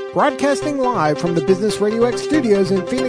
Broadcasting live from the Business Radio X studios in Phoenix, Arizona, it's time for Phoenix Business Radio,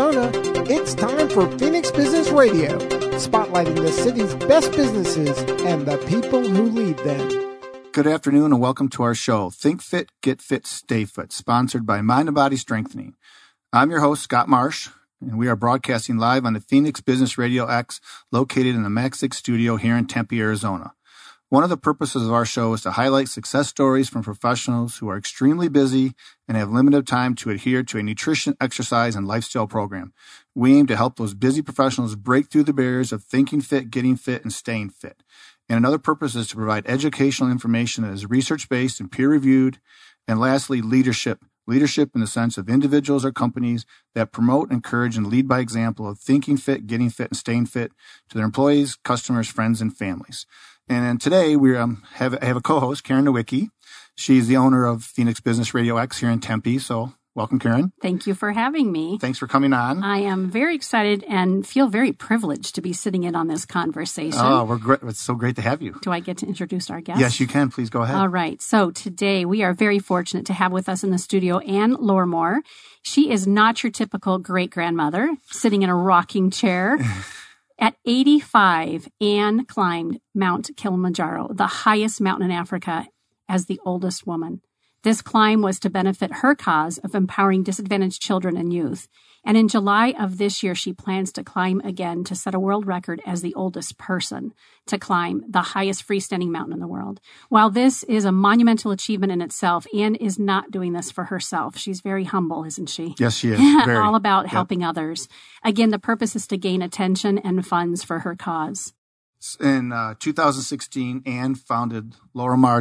spotlighting the city's best businesses and the people who lead them. Good afternoon and welcome to our show, Think Fit, Get Fit, Stay Fit, sponsored by Mind and Body Strengthening. I'm your host, Scott Marsh, and we are broadcasting live on the Phoenix Business Radio X, located in the Max 6 studio here in Tempe, Arizona. One of the purposes of our show is to highlight success stories from professionals who are extremely busy and have limited time to adhere to a nutrition, exercise, and lifestyle program. We aim to help those busy professionals break through the barriers of thinking fit, getting fit, and staying fit. And another purpose is to provide educational information that is research-based and peer-reviewed. And lastly, leadership. Leadership in the sense of individuals or companies that promote, encourage, and lead by example of thinking fit, getting fit, and staying fit to their employees, customers, friends, and families. And today we have a co-host, Karen Nowicki. She's the owner of Phoenix Business Radio X here in Tempe. So welcome, Karen. Thank you for having me. Thanks for coming on. I am very excited and feel very privileged to be sitting in on this conversation. Oh, we're great. It's so great to have you. Do I get to introduce our guest? Yes, you can. Please go ahead. All right. So today we are very fortunate to have with us in the studio Anne Lormore. She is not your typical great-grandmother sitting in a rocking chair. At 85, Anne climbed Mount Kilimanjaro, the highest mountain in Africa, as the oldest woman. This climb was to benefit her cause of empowering disadvantaged children and youth. And in July of this year, she plans to climb again to set a world record as the oldest person to climb the highest freestanding mountain in the world. While this is a monumental achievement in itself, Anne is not doing this for herself. She's very humble, isn't she? Yes, she is. Very. All about helping others. Again, the purpose is to gain attention and funds for her cause. In 2016, Anne founded Lorimar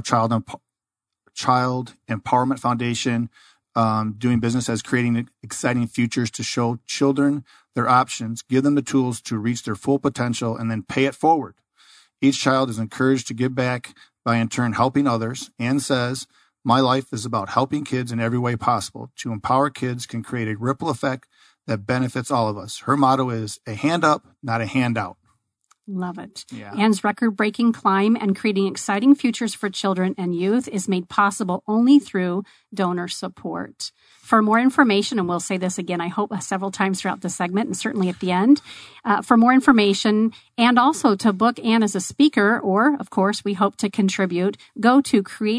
Child Empowerment Foundation, doing business as creating exciting futures to show children their options, give them the tools to reach their full potential, and then pay it forward. Each child is encouraged to give back by in turn helping others. Anne says, "My life is about helping kids in every way possible. To empower kids can create a ripple effect that benefits all of us." Her motto is a hand up, not a handout. Love it. Yeah. Anne's record-breaking climb and creating exciting futures for children and youth is made possible only through donor support. For more information, and we'll say this again, I hope, several times throughout the segment and certainly at the end, for more information and also to book Anne as a speaker, or, of course, we hope to contribute, go to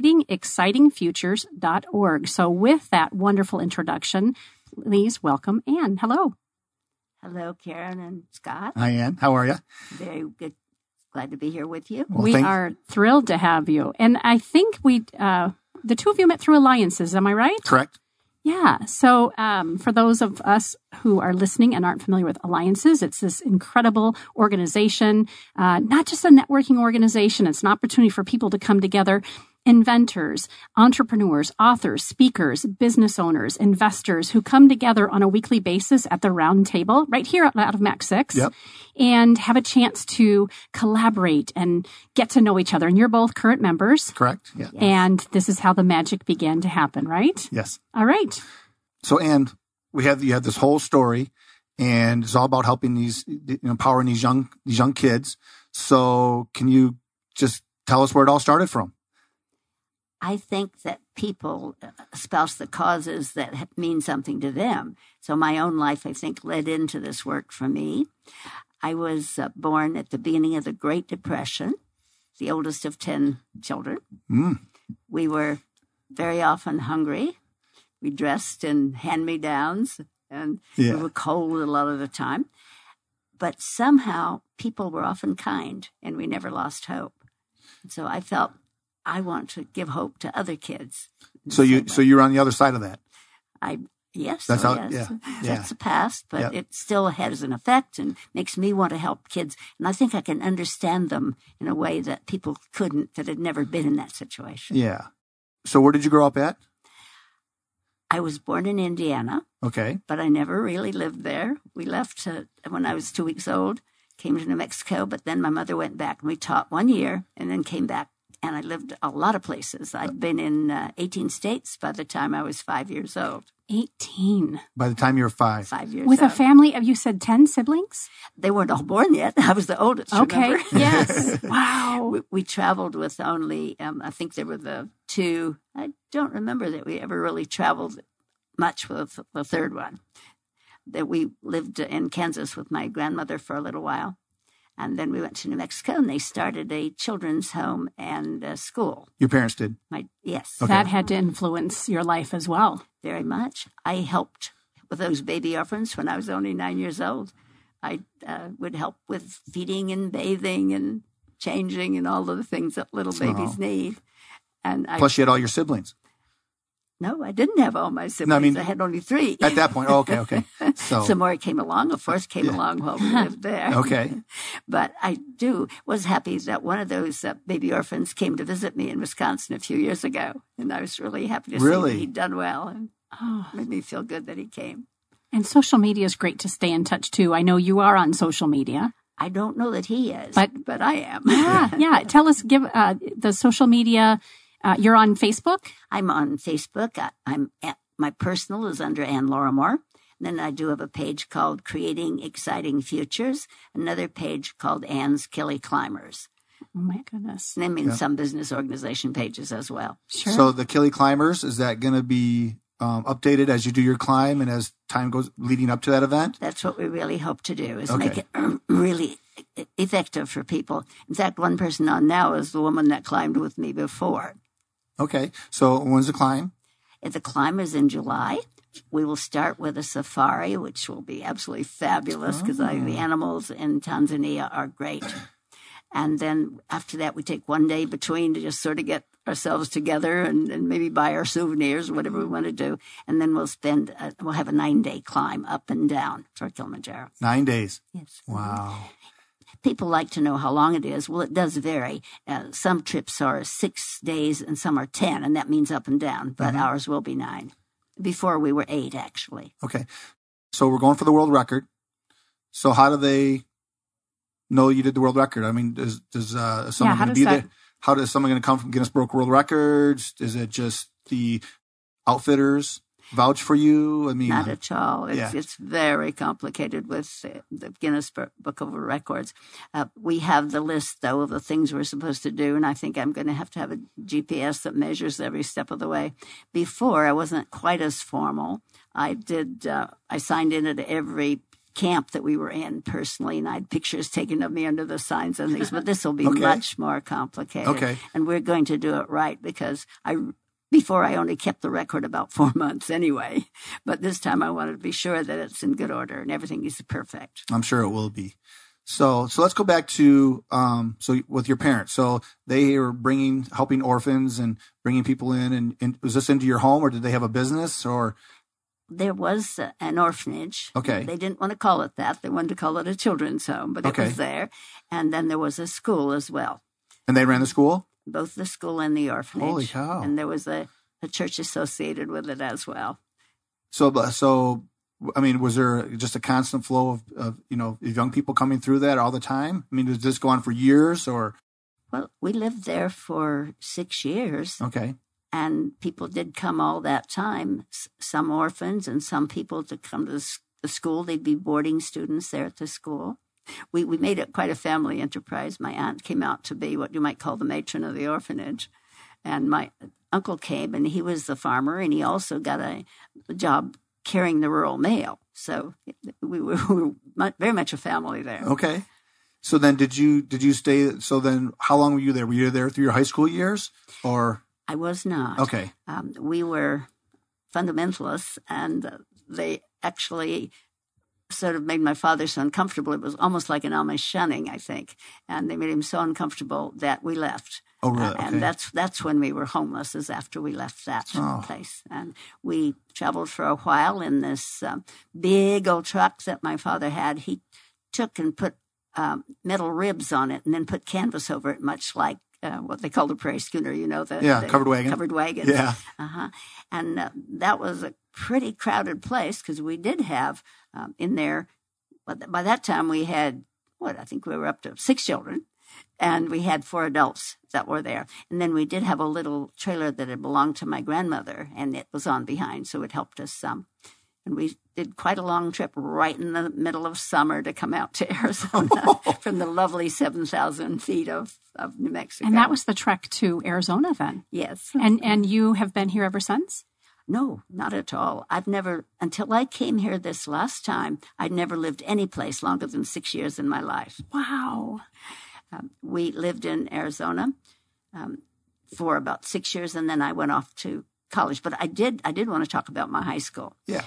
creatingexcitingfutures.org. So with that wonderful introduction, please welcome Anne. Hello. Hello, Karen and Scott. Hi, Anne. How are you? Very good. Glad to be here with you. Well, we are thrilled to have you. And I think the two of you met through alliances. Am I right? Correct. Yeah. So for those of us who are listening and aren't familiar with alliances, it's this incredible organization, not just a networking organization. It's an opportunity for people to come together. Inventors, entrepreneurs, authors, speakers, business owners, investors who come together on a weekly basis at the round table right here out of Max 6 and have a chance to collaborate and get to know each other. And you're both current members. Correct. Yeah. And this is how the magic began to happen, right? Yes. All right. So, Anne, you have this whole story, and it's all about helping empowering these young kids. So, can you just tell us where it all started from? I think that people espouse the causes that mean something to them. So my own life, I think, led into this work for me. I was born at the beginning of the Great Depression, the oldest of 10 children. We were very often hungry. We dressed in hand-me-downs, and we were cold a lot of the time. But somehow people were often kind, and we never lost hope. And so I felt I want to give hope to other kids. So you're on the other side of that. Yes. That's That's the past, but it still has an effect and makes me want to help kids. And I think I can understand them in a way that people couldn't, that had never been in that situation. Yeah. So where did you grow up at? I was born in Indiana. Okay. But I never really lived there. We left when I was 2 weeks old, came to New Mexico, but then my mother went back and we taught 1 year and then came back. And I lived a lot of places. I'd been in 18 states by the time I was 5 years old. 18. By the time you were 5. 5 years With a old. family of, you said 10 siblings? They weren't all born yet. I was the oldest. Okay. Remember? Yes. Wow. We traveled with only, I think there were the 2. I don't remember that we ever really traveled much with the third one. That we lived in Kansas with my grandmother for a little while. And then we went to New Mexico, and they started a children's home and a school. Your parents did? Yes. Okay. That had to influence your life as well. Very much. I helped with those baby orphans when I was only 9 years old. I would help with feeding and bathing and changing and all of the things that little babies need. And Plus, you had all your siblings. No, I didn't have all my siblings. No, I mean, I had only 3. At that point. Oh, okay. So Some more came along. Of course, came along while we lived there. Okay. But I was happy that one of those baby orphans came to visit me in Wisconsin a few years ago. And I was really happy to see that he'd done well. And made me feel good that he came. And social media is great to stay in touch, too. I know you are on social media. I don't know that he is, but I am. Yeah. Tell us, give the social media. You're on Facebook? I'm on Facebook. My personal is under Ann Lorimore. Then I do have a page called Creating Exciting Futures, another page called Ann's Killy Climbers. Oh, my goodness. And some business organization pages as well. Sure. So the Killy Climbers, is that going to be updated as you do your climb and as time goes leading up to that event? That's what we really hope to do, is make it really effective for people. In fact, one person on now is the woman that climbed with me before. Okay. So when's the climb? The climb is in July. We will start with a safari, which will be absolutely fabulous because the animals in Tanzania are great. And then after that, we take one day between to just sort of get ourselves together and maybe buy our souvenirs or whatever we want to do. And then we'll have a 9-day climb up and down for Kilimanjaro. 9 days. Yes. Wow. People like to know how long it is. Well, it does vary. Some trips are 6 days and some are 10, and that means up and down. But ours will be 9. Before we were 8, actually. Okay. So we're going for the world record. So how do they know you did the world record? I mean, does someone going to be there? How does someone going to come from Guinness Book World Records? Is it just the outfitters vouch for you? I mean, not at all. It's very complicated with the Guinness Book of Records. We have the list, though, of the things we're supposed to do, and I think I'm going to have a GPS that measures every step of the way. Before, I wasn't quite as formal. I signed in at every camp that we were in personally, and I had pictures taken of me under the signs and things, but this will be much more complicated. Okay. And we're going to do it right because before I only kept the record about 4 months anyway, but this time I wanted to be sure that it's in good order and everything is perfect. I'm sure it will be. So let's go back to, so with your parents. So they are helping orphans and bringing people in, and was this into your home, or did they have a business, or? There was an orphanage. Okay. They didn't want to call it that. They wanted to call it a children's home, but it was there. And then there was a school as well. And they ran the school? Both the school and the orphanage. Holy cow. And there was a church associated with it as well. So, I mean, was there just a constant flow of young people coming through that all the time? I mean, does this go on for years, or? Well, we lived there for 6 years. Okay. And people did come all that time, some orphans and some people to come to the school. They'd be boarding students there at the school. We made it quite a family enterprise. My aunt came out to be what you might call the matron of the orphanage. And my uncle came, and he was the farmer, and he also got a job carrying the rural mail. So we were very much a family there. Okay. So then did you stay? So then how long were you there? Were you there through your high school years, or? I was not. Okay. We were fundamentalists, and they actually sort of made my father so uncomfortable. It was almost like an Amish shunning, I think. And they made him so uncomfortable that we left. Oh, really? Okay. And that's when we were homeless, is after we left that place. And we traveled for a while in this big old truck that my father had. He took and put metal ribs on it and then put canvas over it, much like what they call the prairie schooner, the covered wagon. Covered wagon. Yeah. And that was a pretty crowded place because we did have in there, but by that time we had, I think we were up to 6 children. And we had 4 adults that were there. And then we did have a little trailer that had belonged to my grandmother, and it was on behind, so it helped us some. And we did quite a long trip right in the middle of summer to come out to Arizona from the lovely 7,000 feet of New Mexico. And that was the trek to Arizona then? Yes. And you have been here ever since? No, not at all. I've never, until I came here this last time, I'd never lived any place longer than 6 years in my life. Wow. We lived in Arizona for about 6 years, and then I went off to college. But I did want to talk about my high school. Yeah.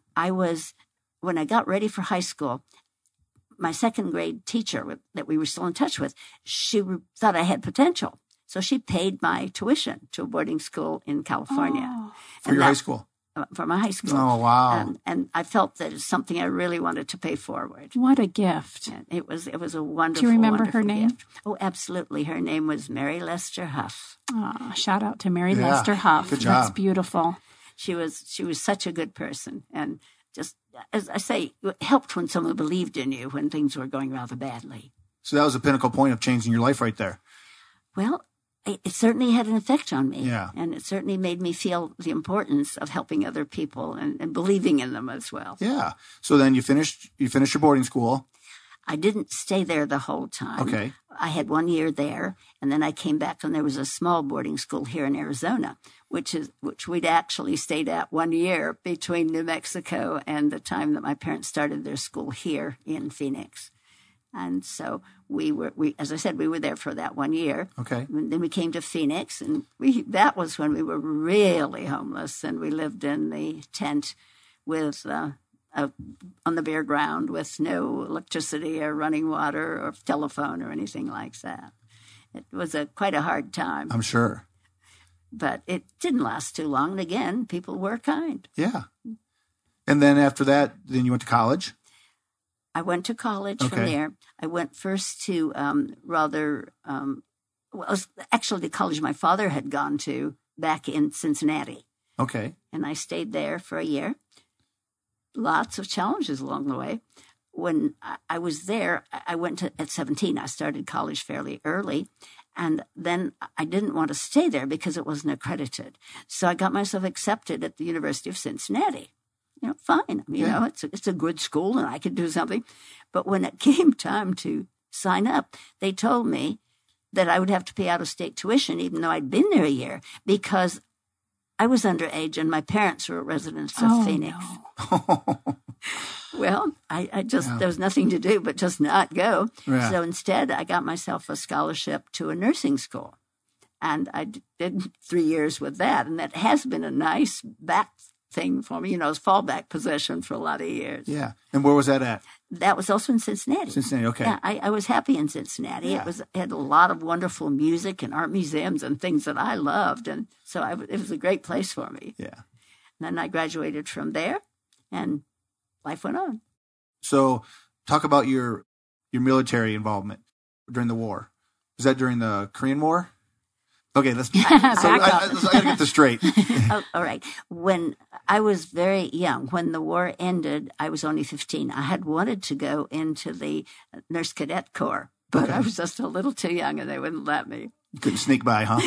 When I got ready for high school, my second grade teacher that we were still in touch with, she thought I had potential. So she paid my tuition to a boarding school in California. Oh. For your high school? For my high school. Oh, wow. And I felt that it's something I really wanted to pay forward. What a gift. And it was a wonderful, Do you remember wonderful her name? gift. Oh, absolutely. Her name was Mary Lester Huff. Oh, shout out to Mary Lester Huff. Good job. That's beautiful. She was such a good person. And just, as I say, it helped when someone believed in you when things were going rather badly. So that was the pinnacle point of changing your life right there. Well, it certainly had an effect on me. Yeah. And it certainly made me feel the importance of helping other people and believing in them as well. Yeah. So then you finished your boarding school. I didn't stay there the whole time. Okay. I had 1 year there, and then I came back, and there was a small boarding school here in Arizona, which we'd actually stayed at 1 year between New Mexico and the time that my parents started their school here in Phoenix. And so we as I said, we were there for that 1 year. Okay. And then we came to Phoenix, and that was when we were really homeless, and we lived in the tent with on the bare ground with no electricity or running water or telephone or anything like that. It was quite a hard time. I'm sure. But it didn't last too long. And again, people were kind. Yeah. And then after that, then you went to college? I went to college from there. I went first to actually the college my father had gone to back in Cincinnati. Okay. And I stayed there for a year. Lots of challenges along the way. When I was there, I went to, at 17, I started college fairly early. And then I didn't want to stay there because it wasn't accredited. So I got myself accepted at the University of Cincinnati. Fine. It's a good school and I could do something. But when it came time to sign up, they told me that I would have to pay out-of-state tuition, even though I'd been there a year, because I was underage and my parents were residents of Phoenix. No. Well, I just, there was nothing to do but just not go. Yeah. So instead, I got myself a scholarship to a nursing school. And I did 3 years with that. And that has been a nice back thing for me, as fallback position for a lot of years. Yeah. And where was that at? That was also in Cincinnati. Cincinnati, okay. Yeah, I was happy in Cincinnati. Yeah. It had a lot of wonderful music and art museums and things that I loved. And so it was a great place for me. Yeah. And then I graduated from there and life went on. So talk about your military involvement during the war. Was that during the Korean War? Okay, let's. I got to get this straight. All right. When I was very young, when the war ended, I was only 15. I had wanted to go into the Nurse Cadet Corps, but I was just a little too young, and they wouldn't let me. You couldn't sneak by, huh?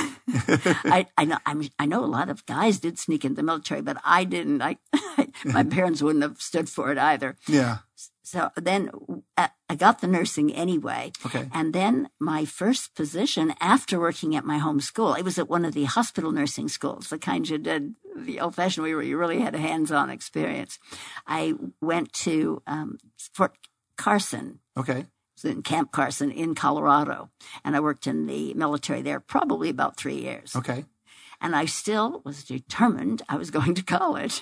I know a lot of guys did sneak into the military, but I didn't. My parents wouldn't have stood for it either. Yeah. So then I got the nursing anyway. Okay. And then my first position after working at my home school, it was at one of the hospital nursing schools, the kind you did the old-fashioned way where you really had a hands-on experience. I went to Fort Carson. Okay. In Camp Carson in Colorado. And I worked in the military there probably about 3 years. Okay. And I still was determined I was going to college.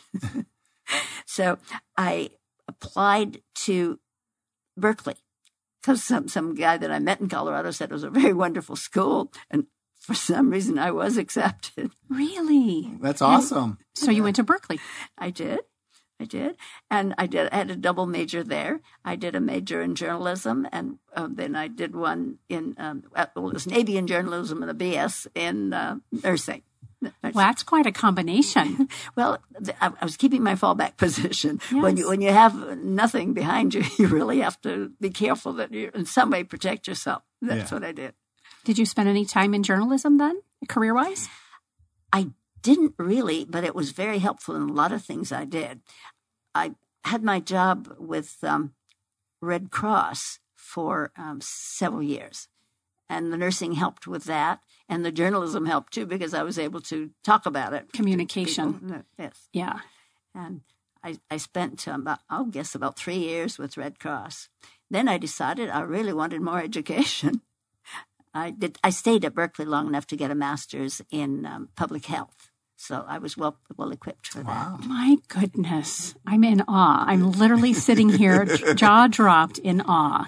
So I applied to Berkeley because some guy that I met in Colorado said it was a very wonderful school. And for some reason I was accepted. Really? That's awesome. So you went to Berkeley. I did. And I had a double major there. I did a major in journalism, and then I did one in, it was an AB in journalism and a BS in nursing. Well, that's quite a combination. Well, I was keeping my fallback position. Yes. When you have nothing behind you, you really have to be careful that you in some way protect yourself. That's what I did. Did you spend any time in journalism then, career-wise? I didn't really, but it was very helpful in a lot of things I did. I had my job with Red Cross for several years, and the nursing helped with that, and the journalism helped too because I was able to talk about it. Communication. Yes. Yeah. And I spent about 3 years with Red Cross. Then I decided I really wanted more education. I stayed at Berkeley long enough to get a master's in public health. So I was well equipped for that. My goodness. I'm in awe. I'm literally sitting here, jaw dropped in awe.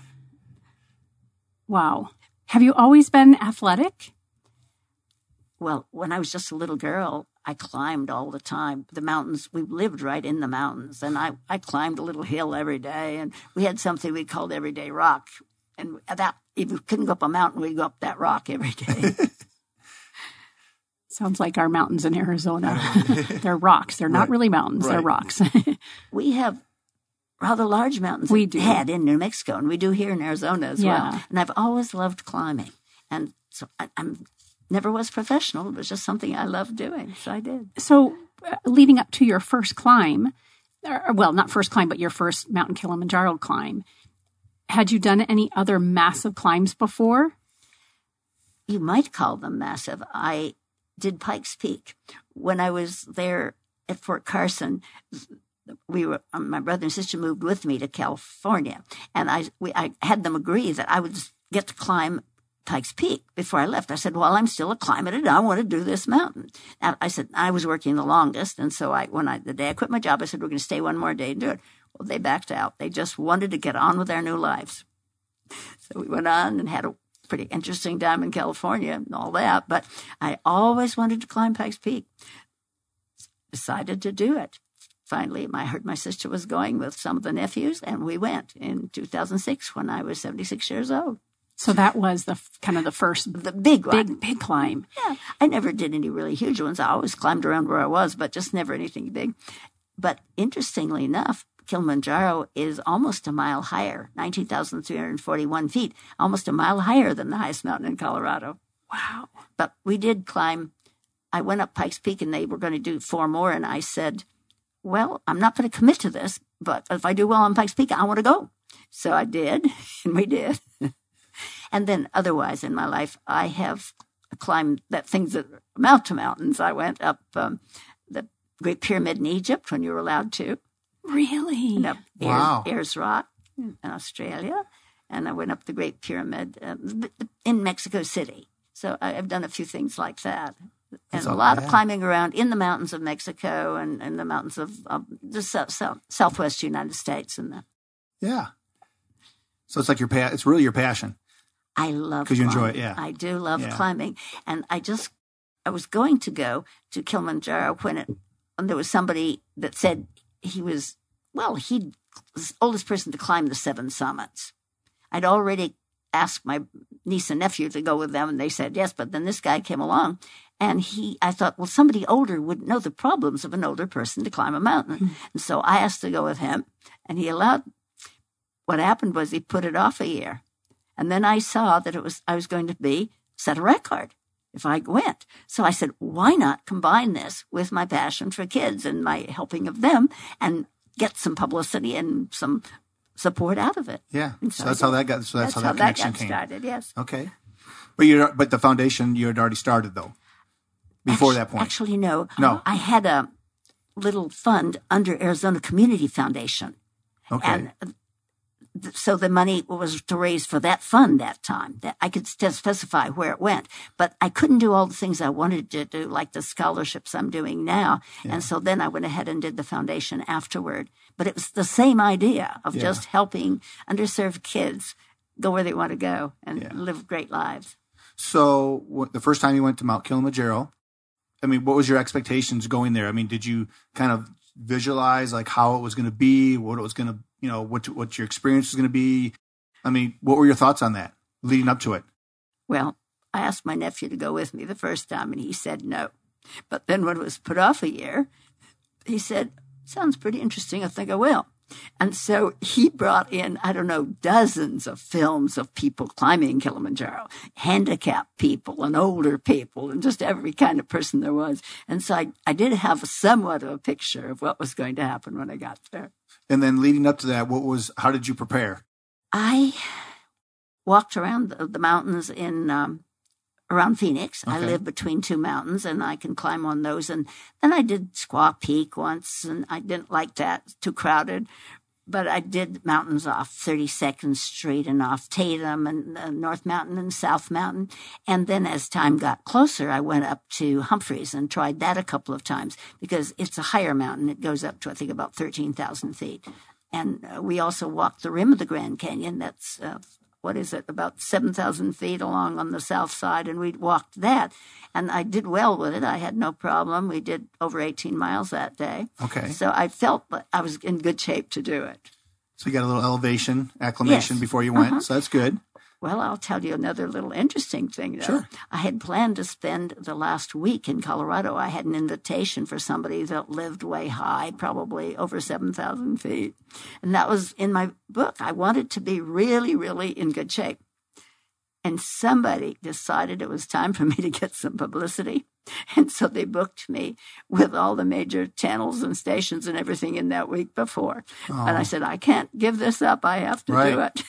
Wow. Have you always been athletic? Well, when I was just a little girl, I climbed all the time. The mountains, we lived right in the mountains. And I climbed a little hill every day. And we had something we called Everyday Rock. And that, if we couldn't go up a mountain, we'd go up that rock every day. Sounds like our mountains in Arizona. They're rocks. They're not really mountains. Right. They're rocks. We have rather large mountains had in New Mexico, and we do here in Arizona as well. And I've always loved climbing. And so I'm never was professional. It was just something I loved doing, so I did. So leading up to your first climb, well, not first climb, but your first Mountain Kilimanjaro climb, had you done any other massive climbs before? You might call them massive. I did Pikes Peak. When I was there at Fort Carson, my brother and sister moved with me to California, and I had them agree that I would get to climb Pikes Peak before I left. I said, well, I'm still a climber and I want to do this mountain. And I said, I was working the longest. And so the day I quit my job, I said, we're going to stay one more day and do it. Well, they backed out. They just wanted to get on with their new lives. So we went on and had a pretty interesting time in California and all that. But I always wanted to climb Pikes Peak. Decided to do it. Finally, I heard my sister was going with some of the nephews, and we went in 2006 when I was 76 years old. So that was the first the big one. Big climb. Yeah. I never did any really huge ones. I always climbed around where I was, but just never anything big. But interestingly enough, Kilimanjaro is almost a mile higher, 19,341 feet, almost a mile higher than the highest mountain in Colorado. Wow. But we did climb. I went up Pikes Peak, and they were going to do 4 more, and I said, well, I'm not going to commit to this, but if I do well on Pikes Peak, I want to go. So I did, and we did. And then otherwise in my life, I have climbed things that amount to mountains. I went up the Great Pyramid in Egypt when you were allowed to. Really? And up Wow. Ayers Rock in Australia. And I went up the Great Pyramid in Mexico City. So I've done a few things like that. And a lot of climbing around in the mountains of Mexico and the mountains of the southwest United States. Yeah. So it's like it's really your passion. I love because you enjoy it. climbing. Yeah, I do love climbing, and I was going to go to Kilimanjaro when there was somebody that said he was the oldest person to climb the 7 summits. I'd already asked my niece and nephew to go with them, and they said yes. But then this guy came along, and I thought, well, somebody older would know the problems of an older person to climb a mountain, and so I asked to go with him, and he allowed. What happened was he put it off a year. And then I saw that I was going to set a record if I went. So I said, why not combine this with my passion for kids and my helping of them and get some publicity and some support out of it? Yeah. So that's how that got. So that's how that connection came. Started. Yes. Okay. But the foundation you had already started though. Before that point. Actually, no. No. I had a little fund under Arizona Community Foundation. Okay. And so the money was to raise for that fund that time. That I could specify where it went, but I couldn't do all the things I wanted to do, like the scholarships I'm doing now. Yeah. And so then I went ahead and did the foundation afterward. But it was the same idea of just helping underserved kids go where they want to go and live great lives. So the first time you went to Mount Kilimanjaro, I mean, what was your expectations going there? I mean, did you kind of visualize like how it was going to be, what it was going to, what your experience was going to be? I mean, what were your thoughts on that leading up to it? Well, I asked my nephew to go with me the first time, and he said no. But then when it was put off a year, he said, sounds pretty interesting. I think I will. And so he brought in, I don't know, dozens of films of people climbing Kilimanjaro, handicapped people and older people and just every kind of person there was. And so I did have somewhat of a picture of what was going to happen when I got there. And then leading up to that, how did you prepare? I walked around the mountains around Phoenix. Okay. I live between two mountains, and I can climb on those. And then I did Squaw Peak once, and I didn't like that. It's too crowded. But I did mountains off 32nd Street and off Tatum and North Mountain and South Mountain. And then as time got closer, I went up to Humphreys and tried that a couple of times because it's a higher mountain. It goes up to, I think, about 13,000 feet. And we also walked the rim of the Grand Canyon. That's about 7,000 feet along on the south side, and we walked that. And I did well with it. I had no problem. We did over 18 miles that day. Okay. So I felt I was in good shape to do it. So you got a little acclimation before you went, so that's good. Well, I'll tell you another little interesting thing, though. Sure. I had planned to spend the last week in Colorado. I had an invitation for somebody that lived way high, probably over 7,000 feet. And that was in my book. I wanted to be really, really in good shape. And somebody decided it was time for me to get some publicity. And so they booked me with all the major channels and stations and everything in that week before. Oh. And I said, I can't give this up. I have to do it.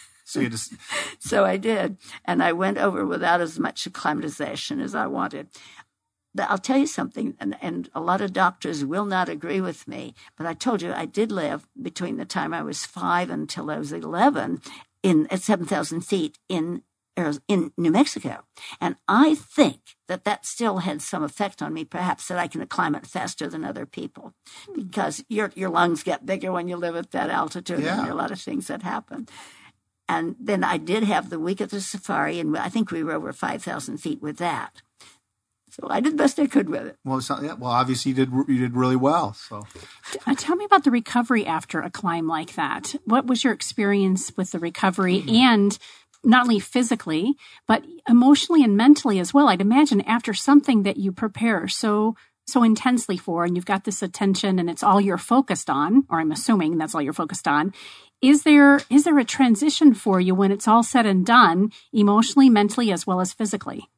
So I did. And I went over without as much acclimatization as I wanted. But I'll tell you something, and a lot of doctors will not agree with me, but I told you I did live between the time I was 5 until I was 11 at 7,000 feet in New Mexico. And I think that still had some effect on me, perhaps that I can acclimate faster than other people because your lungs get bigger when you live at that altitude. Yeah. And there are a lot of things that happen. And then I did have the week of the safari, and I think we were over 5,000 feet with that. So I did the best I could with it. Well, obviously you did really well. So, tell me about the recovery after a climb like that. What was your experience with the recovery, and not only physically, but emotionally and mentally as well? I'd imagine after something that you prepare so intensely for, and you've got this attention, and it's all you're focused on, or I'm assuming that's all you're focused on. Is there a transition for you when it's all said and done, emotionally, mentally, as well as physically?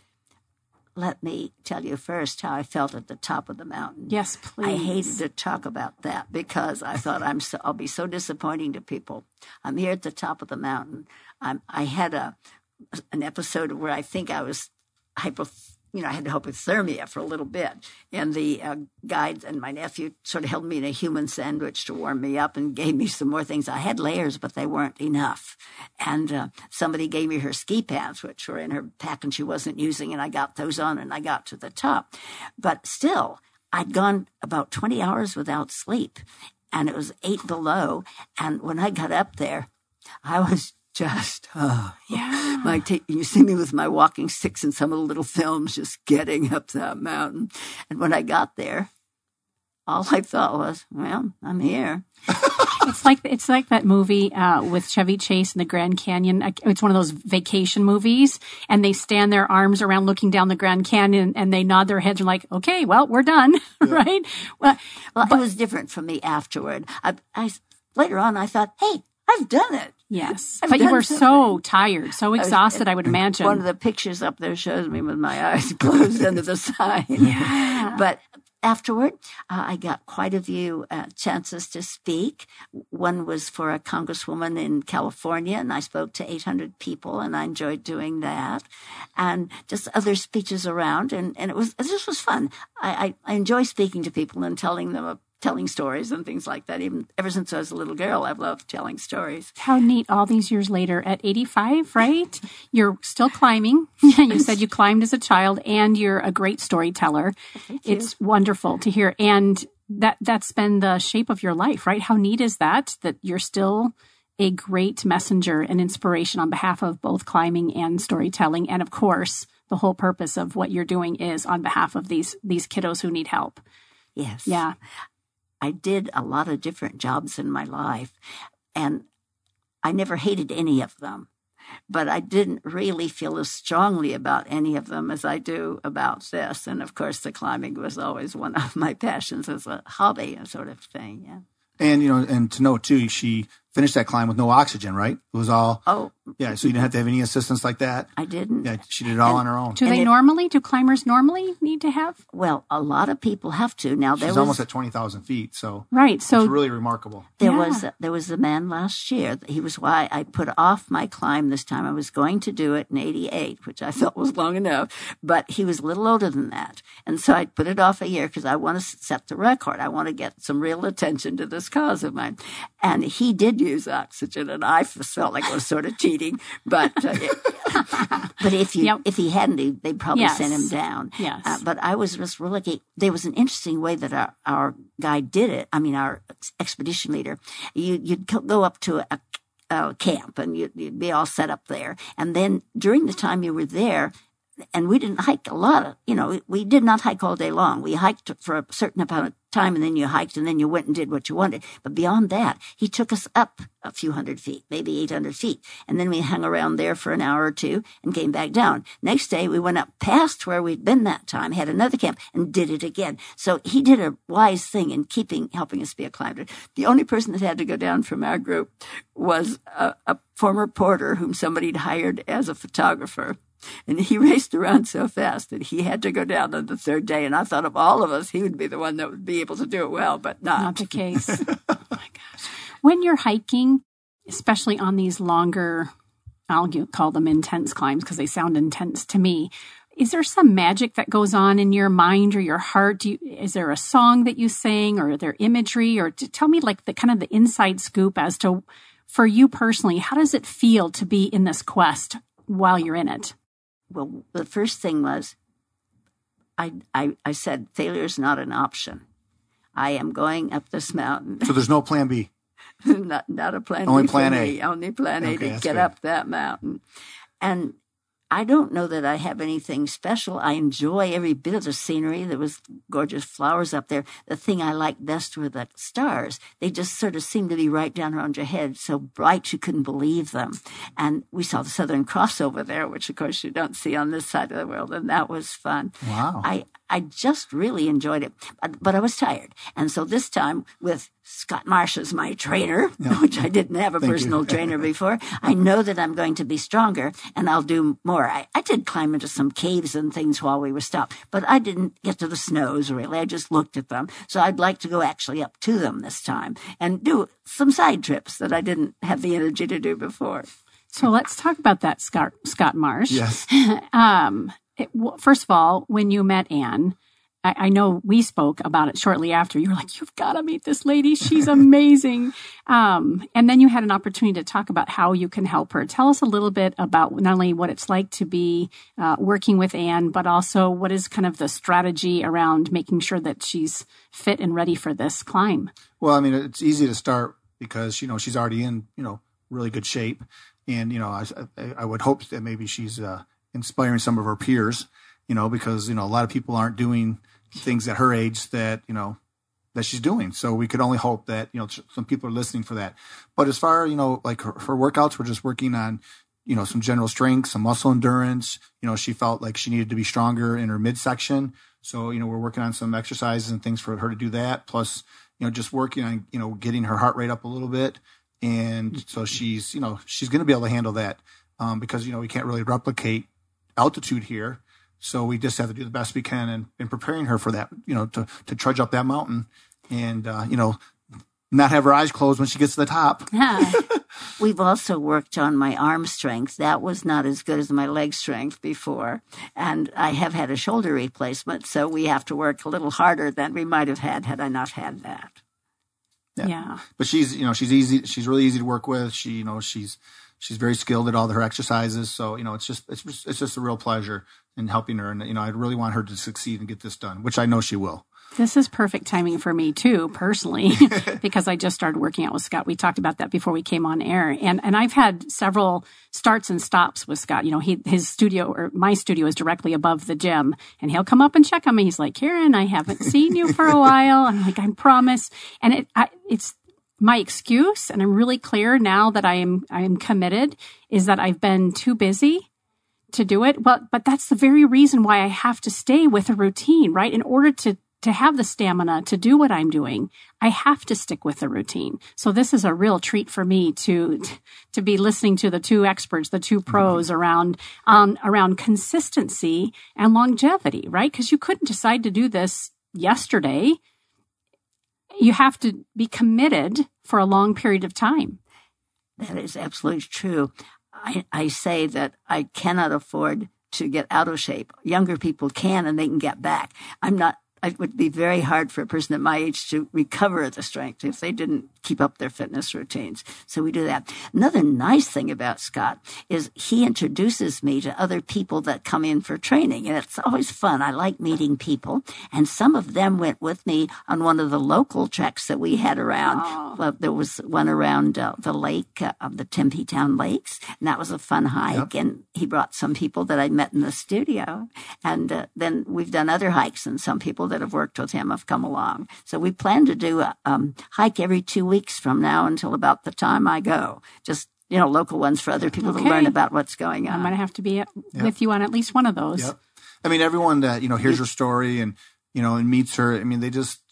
Let me tell you first how I felt at the top of the mountain. Yes, please. I hated to talk about that because I thought I'll be so disappointing to people. I'm here at the top of the mountain. I had an episode where I think I was I had hypothermia for a little bit. And the guide and my nephew sort of held me in a human sandwich to warm me up and gave me some more things. I had layers, but they weren't enough. And somebody gave me her ski pants, which were in her pack and she wasn't using, and I got those on and I got to the top. But still, I'd gone about 20 hours without sleep, and it was 8 below. And when I got up there, I was just, you see me with my walking sticks and some of the little films just getting up that mountain. And when I got there, all I thought was, well, I'm here. It's like that movie with Chevy Chase in the Grand Canyon. It's one of those vacation movies, and they stand their arms around looking down the Grand Canyon, and they nod their heads and like, okay, well, we're done, right? Well, it was different for me afterward. Later on, I thought, hey, I've done it. Yes, but you were so tired, so exhausted, I would imagine. One of the pictures up there shows me with my eyes closed under the sign. Yeah. But afterward, I got quite a few chances to speak. One was for a congresswoman in California, and I spoke to 800 people, and I enjoyed doing that. And just other speeches around, and this was fun. I enjoy speaking to people and telling stories and things like that. Even ever since I was a little girl, I've loved telling stories. How neat all these years later at 85, right? You're still climbing. You said you climbed as a child, and you're a great storyteller. It's wonderful to hear. And that's been the shape of your life, right? How neat is that you're still a great messenger and inspiration on behalf of both climbing and storytelling. And of course, the whole purpose of what you're doing is on behalf of these kiddos who need help. Yes. Yeah. I did a lot of different jobs in my life, and I never hated any of them, but I didn't really feel as strongly about any of them as I do about this. And of course, the climbing was always one of my passions as a hobby, a sort of thing. Yeah. And, and to know too, she finished that climb with no oxygen, right? It was all, yeah. So you didn't have to have any assistance like that. I didn't. Yeah. She did it all on her own. Do climbers normally need to have? Well, a lot of people have to. Now She's almost at 20,000 feet. So, right. So it's really remarkable. There was a man last year. He was why I put off my climb this time. I was going to do it in 88, which I felt was long enough, but he was a little older than that. And so I put it off a year because I want to set the record. I want to get some real attention to this cause of mine. And he did use oxygen, and I felt like I was sort of cheating. But but if he hadn't, they'd probably sent him down. Yes. But I was just really lucky. There was an interesting way that our guide did it. I mean, our expedition leader. You'd go up to a camp, and you'd be all set up there. And then during the time you were there, and we didn't hike a lot we did not hike all day long. We hiked for a certain amount of time, and then you hiked, and then you went and did what you wanted. But beyond that, he took us up a few hundred feet, maybe 800 feet. And then we hung around there for an hour or two and came back down. Next day, we went up past where we'd been that time, had another camp, and did it again. So he did a wise thing in helping us be a climber. The only person that had to go down from our group was a former porter whom somebody had hired as a photographer. And he raced around so fast that he had to go down on the third day. And I thought of all of us, he would be the one that would be able to do it well, but not. Not the case. Oh, my gosh. When you're hiking, especially on these longer, I'll call them intense climbs because they sound intense to me, is there some magic that goes on in your mind or your heart? Is there a song that you sing, or are there imagery? Or tell me like the kind of the inside scoop as to, for you personally, how does it feel to be in this quest while you're in it? Well, the first thing was, I said, failure is not an option. I am going up this mountain. So there's no plan B? not a plan Only B plan for A. me. Only plan A to get good. up that mountain. And I don't know that I have anything special. I enjoy every bit of the scenery. There was gorgeous flowers up there. The thing I liked best were the stars. They just sort of seemed to be right down around your head, so bright you couldn't believe them. And we saw the Southern Cross over there, which, of course, you don't see on this side of the world, and that was fun. Wow. I just really enjoyed it, but I was tired. And so this time, with Scott Marsh as my trainer, which I didn't have a personal trainer before, I know that I'm going to be stronger and I'll do more. I did climb into some caves and things while we were stopped, but I didn't get to the snows, really. I just looked at them. So I'd like to go actually up to them this time and do some side trips that I didn't have the energy to do before. So let's talk about that, Scott Marsh. Yes. First of all, when you met Anne, I know we spoke about it shortly after. You were like, you've got to meet this lady. She's amazing. And then you had an opportunity to talk about how you can help her. Tell us a little bit about not only what it's like to be working with Anne, but also what is kind of the strategy around making sure that she's fit and ready for this climb. Well, I mean, it's easy to start because, she's already in, really good shape. And, I would hope that maybe she's inspiring some of her peers, because, a lot of people aren't doing things at her age that, that she's doing. So we could only hope that, some people are listening for that. But as far, like her workouts, we're just working on, some general strength, some muscle endurance. She felt like she needed to be stronger in her midsection. So, we're working on some exercises and things for her to do that. Plus, just working on, getting her heart rate up a little bit. And so she's going to be able to handle that because, we can't really replicate altitude here. So we just have to do the best we can in preparing her for that, to trudge up that mountain and, not have her eyes closed when she gets to the top. We've also worked on my arm strength. That was not as good as my leg strength before. And I have had a shoulder replacement, so we have to work a little harder than we might have had I not had that. Yeah. But she's easy. She's really easy to work with. She's very skilled at all her exercises. So, it's just a real pleasure in helping her. And, I really want her to succeed and get this done, which I know she will. This is perfect timing for me too, personally, because I just started working out with Scott. We talked about that before we came on air. And I've had several starts and stops with Scott. His studio or my studio is directly above the gym, and he'll come up and check on me. He's like, Karen, I haven't seen you for a while. I'm like, I promise. And it's my excuse. And I'm really clear now that I am committed is that I've been too busy to do it. But that's the very reason why I have to stay with a routine, right? In order to to have the stamina to do what I'm doing, I have to stick with the routine. So this is a real treat for me to be listening to the two experts, the two pros around consistency and longevity, right? Because you couldn't decide to do this yesterday. You have to be committed for a long period of time. That is absolutely true. I say that I cannot afford to get out of shape. Younger people can, and they can get back. It would be very hard for a person at my age to recover the strength if they didn't keep up their fitness routines. So we do that. Another nice thing about Scott is he introduces me to other people that come in for training, and it's always fun. I like meeting people, and some of them went with me on one of the local treks that we had around. Oh. Well, there was one around the lake of the Tempe Town Lakes, and that was a fun hike. Yep. And he brought some people that I met in the studio, and then we've done other hikes, and some people that have worked with him have come along. So we plan to do a hike every 2 weeks from now until about the time I go. Just, local ones for other people to learn about what's going on. I'm going to have to be with you on at least one of those. Yep. I mean, everyone that, hears her story and, and meets her, I mean, they just,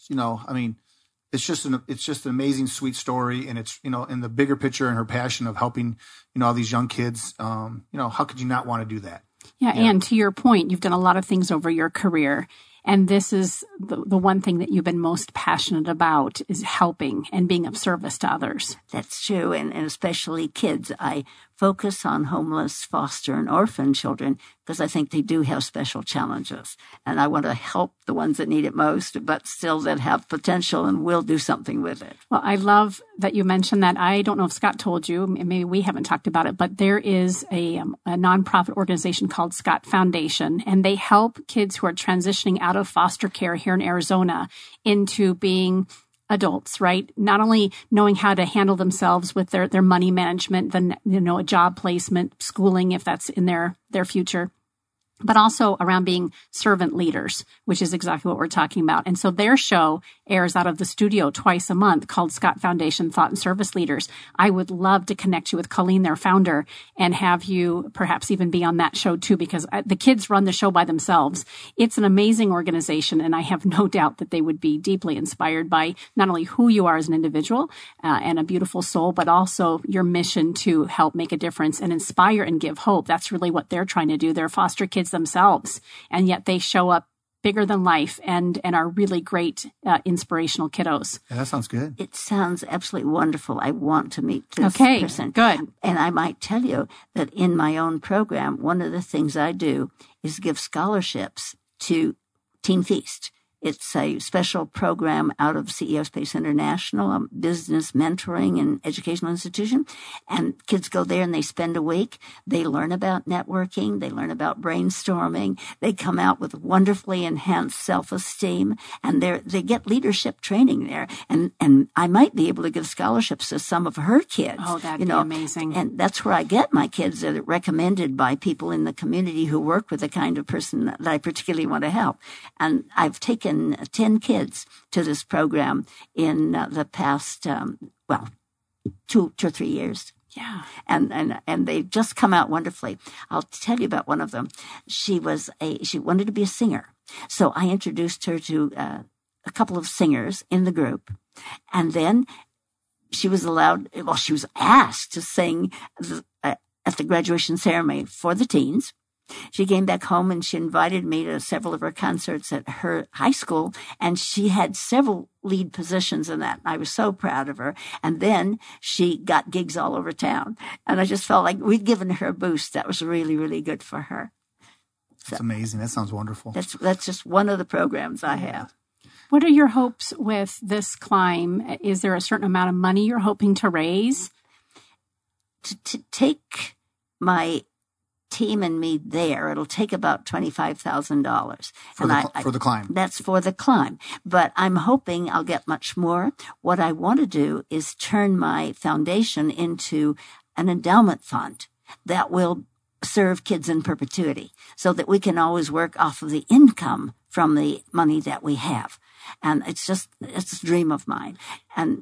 it's just an amazing, sweet story. And it's, in the bigger picture and her passion of helping, all these young kids, how could you not want to do that? Yeah. And to your point, you've done a lot of things over your career. And this is the one thing that you've been most passionate about is helping and being of service to others. That's true. And especially kids. I focus on homeless, foster, and orphan children because I think they do have special challenges. And I want to help the ones that need it most, but still that have potential and will do something with it. Well, I love that you mentioned that. I don't know if Scott told you, maybe we haven't talked about it, but there is a nonprofit organization called Scott Foundation, and they help kids who are transitioning out of foster care here in Arizona into being adults, right? Not only knowing how to handle themselves with their money management, then, a job placement, schooling, if that's in their future, but also around being servant leaders, which is exactly what we're talking about. And so their show airs out of the studio twice a month called Scott Foundation Thought and Service Leaders. I would love to connect you with Colleen, their founder, and have you perhaps even be on that show too, because the kids run the show by themselves. It's an amazing organization, and I have no doubt that they would be deeply inspired by not only who you are as an individual and a beautiful soul, but also your mission to help make a difference and inspire and give hope. That's really what they're trying to do. They're foster kids themselves, and yet they show up bigger than life and are really great inspirational kiddos. Yeah, that sounds good. It sounds absolutely wonderful. I want to meet this person. Good. And I might tell you that in my own program, one of the things I do is give scholarships to Teen Feast. It's a special program out of CEO Space International, a business mentoring and educational institution. And kids go there and they spend a week. They learn about networking. They learn about brainstorming. They come out with wonderfully enhanced self-esteem, and they get leadership training there. And I might be able to give scholarships to some of her kids. Oh, that'd be amazing. And that's where I get my kids that are recommended by people in the community who work with the kind of person that I particularly want to help. And I've taken 10 kids to this program in the past, 2 to 3 years. Yeah. And they've just come out wonderfully. I'll tell you about one of them. She wanted to be a singer. So I introduced her to a couple of singers in the group. And then she was asked to sing at the graduation ceremony for the teens. She came back home and she invited me to several of her concerts at her high school, and she had several lead positions in that. I was so proud of her. And then she got gigs all over town, and I just felt like we'd given her a boost. That was really, really good for her. That's amazing. That sounds wonderful. That's just one of the programs I have. What are your hopes with this climb? Is there a certain amount of money you're hoping to raise? To take my team and me there, it'll take about $25,000 for the climb. That's for the climb, but I'm hoping I'll get much more. What I want to do is turn my foundation into an endowment fund that will serve kids in perpetuity, so that we can always work off of the income from the money that we have. And it's a dream of mine. And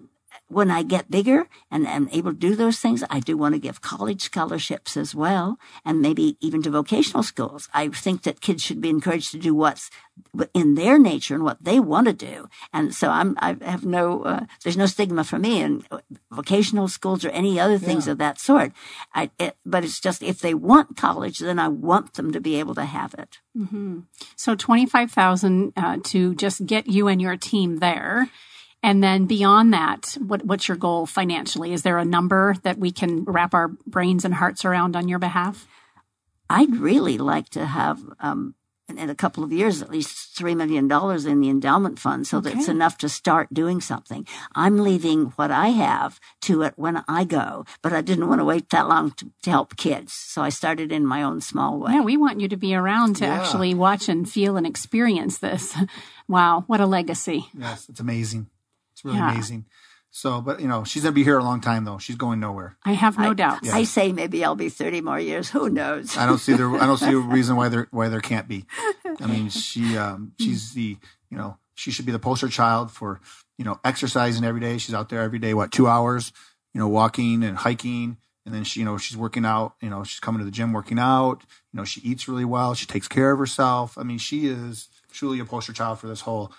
when I get bigger and am able to do those things, I do want to give college scholarships as well, and maybe even to vocational schools. I think that kids should be encouraged to do what's in their nature and what they want to do. And so I have there's no stigma for me in vocational schools or any other things of that sort. But it's just, if they want college, then I want them to be able to have it. Mm-hmm. So $25,000 to just get you and your team there. And then beyond that, what's your goal financially? Is there a number that we can wrap our brains and hearts around on your behalf? I'd really like to have, in a couple of years, at least $3 million in the endowment fund, so that it's enough to start doing something. I'm leaving what I have to it when I go, but I didn't want to wait that long to help kids. So I started in my own small way. Yeah, we want you to be around to actually watch and feel and experience this. Wow, what a legacy. Yes, it's amazing. It's really amazing. So, but she's going to be here a long time, though. She's going nowhere. I have no doubt. I say maybe I'll be 30 more years. Who knows? I don't see a reason why there can't be. I mean, she's the, she should be the poster child for, exercising every day. She's out there every day, 2 hours, walking and hiking. And then she's working out, she's coming to the gym, working out. She eats really well. She takes care of herself. I mean, she is truly a poster child for this whole,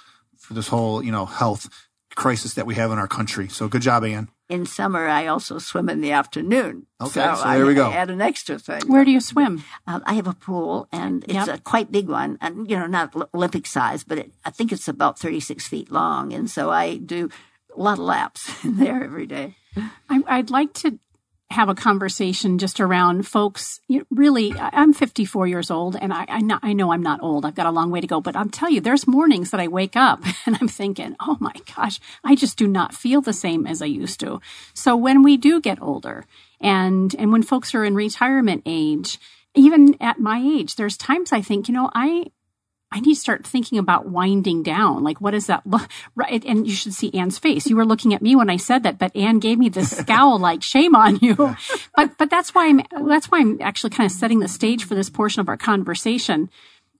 health crisis that we have in our country. So good job, Ann. In summer, I also swim in the afternoon. Okay, so there we go. I add an extra thing. Where do you swim? I have a pool, and it's a quite big one, and not Olympic size, but I think it's about 36 feet long, and so I do a lot of laps in there every day. I'd like to have a conversation just around folks. Really, I'm 54 years old, and I know I'm not old. I've got a long way to go, but I'll tell you, there's mornings that I wake up and I'm thinking, oh my gosh, I just do not feel the same as I used to. So when we do get older, and when folks are in retirement age, even at my age, there's times I think, I need to start thinking about winding down. Like, what does that look? Right. And you should see Ann's face. You were looking at me when I said that, but Ann gave me this scowl, like, shame on you. But that's why I'm actually kind of setting the stage for this portion of our conversation.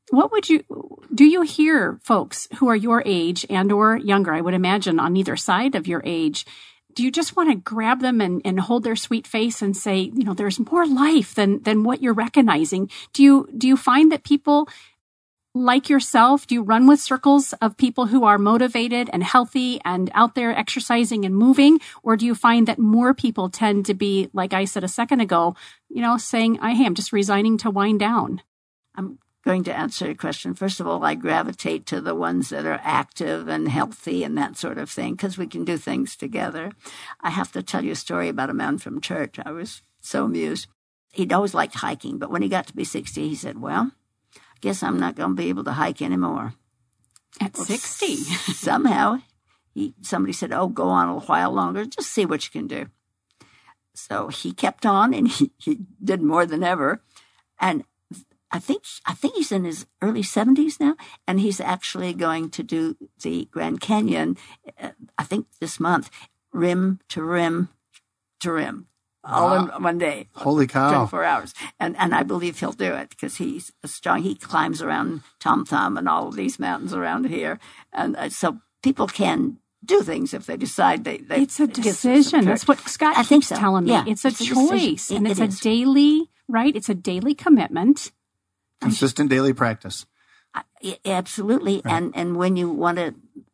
Do you hear folks who are your age and or younger, I would imagine on either side of your age, do you just want to grab them and hold their sweet face and say, there's more life than what you're recognizing? Do you find that people like yourself, do you run with circles of people who are motivated and healthy and out there exercising and moving? Or do you find that more people tend to be, like I said a second ago, saying, hey, I'm just resigning to wind down? I'm going to answer your question. First of all, I gravitate to the ones that are active and healthy and that sort of thing, because we can do things together. I have to tell you a story about a man from church. I was so amused. He'd always liked hiking, but when he got to be 60, he said, well, guess I'm not going to be able to hike anymore. At 60? Somehow, somebody said, go on a while longer, just see what you can do. So he kept on, and he did more than ever. And I think he's in his early 70s now, and he's actually going to do the Grand Canyon, I think this month, rim to rim to rim. All in one day. Holy cow. 24 hours. And I believe he'll do it because he's strong. He climbs around Tom Thumb and all of these mountains around here. And so people can do things if they decide they it's a decision. That's what Scott keeps telling me. Yeah, it's a choice. And it's a daily, right? It's a daily commitment. Consistent daily practice. Absolutely. Right. And when you want to,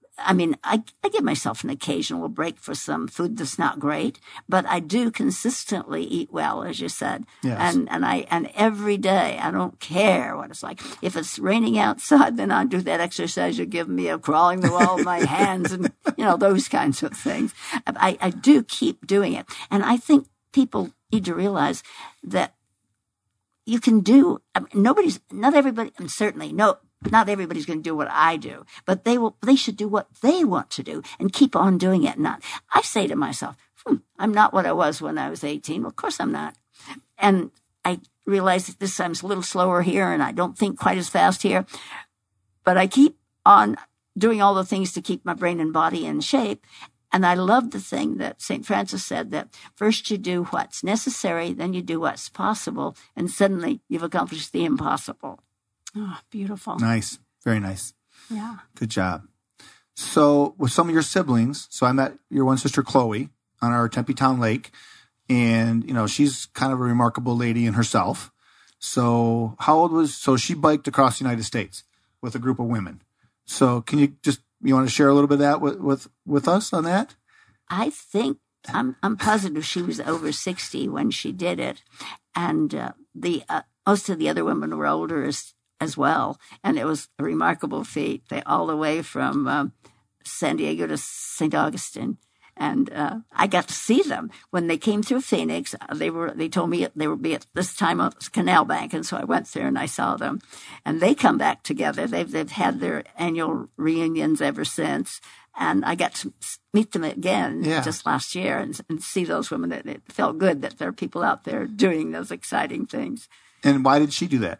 I give myself an occasional break for some food that's not great, but I do consistently eat well, as you said. Yes. And every day, I don't care what it's like. If it's raining outside, then I do that exercise you give me of crawling the wall with my hands and, those kinds of things. I do keep doing it. And I think people need to realize that you can do, not everybody's going to do what I do, but they should do what they want to do and keep on doing it. I say to myself, I'm not what I was when I was 18. Well, of course I'm not. And I realize that this time's a little slower here and I don't think quite as fast here, but I keep on doing all the things to keep my brain and body in shape. And I love the thing that St. Francis said, that first you do what's necessary, then you do what's possible, and suddenly you've accomplished the impossible. Oh, beautiful. Nice. Very nice. Yeah. Good job. So with some of your siblings, so I met your one sister, Chloe, on our Tempe Town Lake. And, she's kind of a remarkable lady in herself. So so she biked across the United States with a group of women. So can you want to share a little bit of that with us on that? I think I'm positive she was over 60 when she did it. And most of the other women were older as well. And it was a remarkable feat. They all the way from San Diego to St. Augustine. And I got to see them when they came through Phoenix. They told me they would be at this time on Canal Bank, and so I went there and I saw them. And they come back together. They've had their annual reunions ever since. And I got to meet them again just last year and see those women. It felt good that there are people out there doing those exciting things. And why did she do that?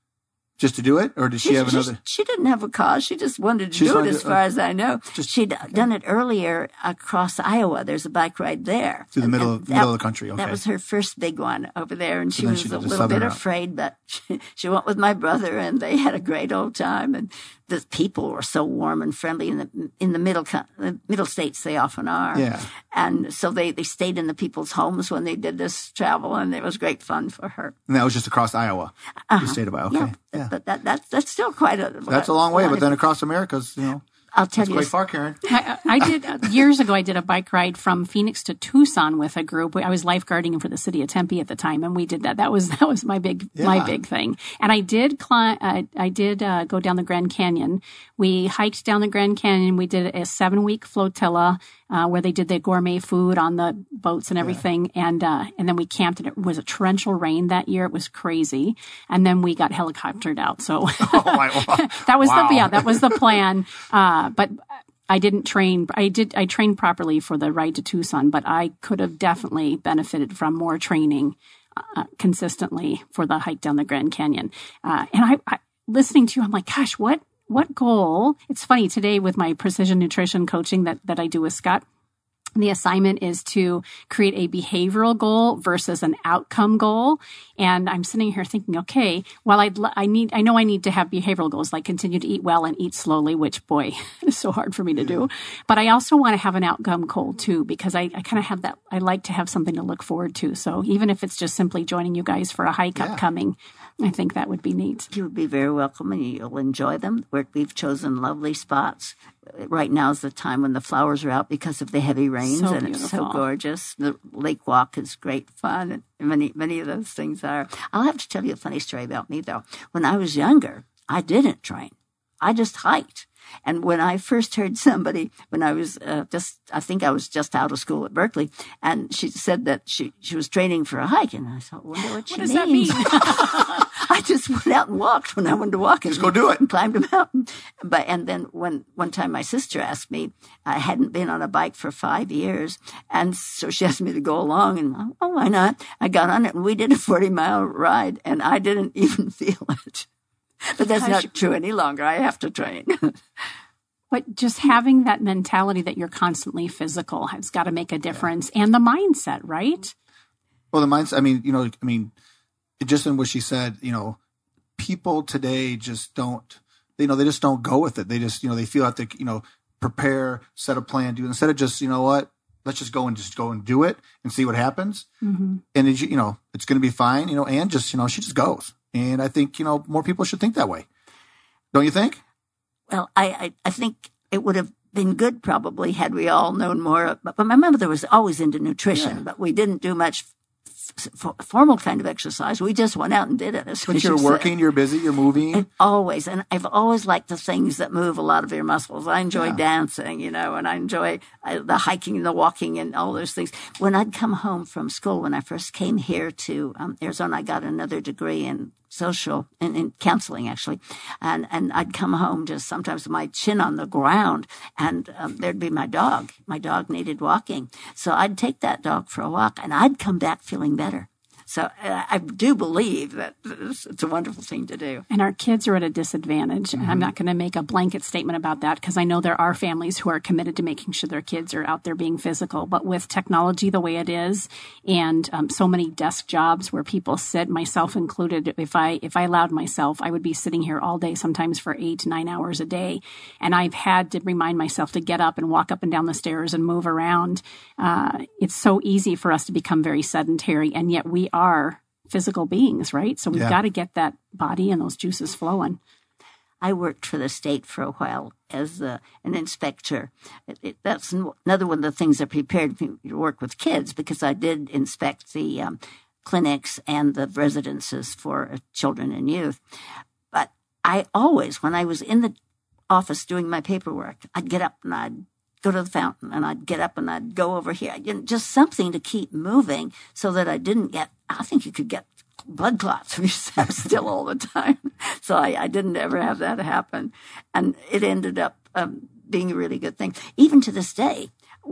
Just to do it? Or did she have another? She didn't have a cause. She just wanted to do it as far as I know. She'd done it earlier across Iowa. There's a bike ride there. Through the middle of the country. Okay. That was her first big one over there. And she was a little bit afraid, but she went with my brother and they had a great old time. And the people were so warm and friendly in the middle states. They often are. Yeah. And so they stayed in the people's homes when they did this travel, and it was great fun for her. And that was just across Iowa, the state of Iowa. Okay. Yeah. But that's still quite that's a long way. But then across America's, I'll tell you. Quite far, Karen. I did years ago. I did a bike ride from Phoenix to Tucson with a group. I was lifeguarding for the city of Tempe at the time, and we did that. That was my big thing. And I did climb. I did go down the Grand Canyon. We hiked down the Grand Canyon. We did a 7-week flotilla where they did the gourmet food on the boats and everything. Yeah. And then we camped, and it was a torrential rain that year. It was crazy. And then we got helicoptered out. So that was the plan. But I didn't train. I trained properly for the ride to Tucson, but I could have definitely benefited from more training consistently for the hike down the Grand Canyon. And I listening to you, I'm like, gosh, what goal? It's funny today with my precision nutrition coaching that I do with Scott. The assignment is to create a behavioral goal versus an outcome goal. And I'm sitting here thinking, okay, well, I know I need to have behavioral goals, like continue to eat well and eat slowly, which, boy, is so hard for me to do. But I also want to have an outcome goal too, because I kind of have that. I like to have something to look forward to. So even if it's just simply joining you guys for a hike upcoming, I think that would be neat. You would be very welcome, and you'll enjoy them. We've chosen lovely spots. Right now is the time when the flowers are out because of the heavy rains, and it's so gorgeous. The lake walk is great fun, and many of those things are. I'll have to tell you a funny story about me, though. When I was younger, I didn't train. I just hiked. And when I first heard somebody, when I was I think I was just out of school at Berkeley, and she said that she was training for a hike, and I thought, wonder what she means. What does that mean? I just went out and walked when I wanted to walk. Just go do it. And climbed a mountain. And then one time my sister asked me, I hadn't been on a bike for 5 years, and so she asked me to go along, and why not? I got on it, and we did a 40-mile ride, and I didn't even feel it. But that's not true any longer. I have to train. But just having that mentality that you're constantly physical has got to make a difference. And the mindset, right? Well, the mindset, just in what she said, people today just don't, they just don't go with it. They just, they feel like they, prepare, set a plan, do, instead of just, let's just go and do it and see what happens. Mm-hmm. And it's going to be fine, and just, she just goes. And I think, more people should think that way. Don't you think? Well, I think it would have been good probably had we all known more. But my mother was always into nutrition, but we didn't do much formal kind of exercise. We just went out and did it. But you're working, you're busy, you're moving. And I've always liked the things that move a lot of your muscles. I enjoy dancing, and I enjoy the hiking and the walking and all those things. When I'd come home from school, when I first came here to Arizona, I got another degree in social and in counseling, actually. And I'd come home just sometimes with my chin on the ground, and there'd be my dog. My dog needed walking. So I'd take that dog for a walk, and I'd come back feeling better. So I do believe that it's a wonderful thing to do. And our kids are at a disadvantage. And I'm not going to make a blanket statement about that because I know there are families who are committed to making sure their kids are out there being physical. But with technology the way it is and so many desk jobs where people sit, myself included, if I allowed myself, I would be sitting here all day, sometimes for 8 to 9 hours a day. And I've had to remind myself to get up and walk up and down the stairs and move around. It's so easy for us to become very sedentary, and yet we are physical beings, right? So we've got to get that body and those juices flowing. I worked for the state for a while as an inspector. That's another one of the things that prepared me to work with kids, because I did inspect the clinics and the residences for children and youth. But I always, when I was in the office doing my paperwork, I'd get up and I'd go to the fountain, and I'd get up and I'd go over here. Just something to keep moving so that I didn't get, I think you could get blood clots if you sat still all the time. So I didn't ever have that happen. And it ended up being a really good thing. Even to this day,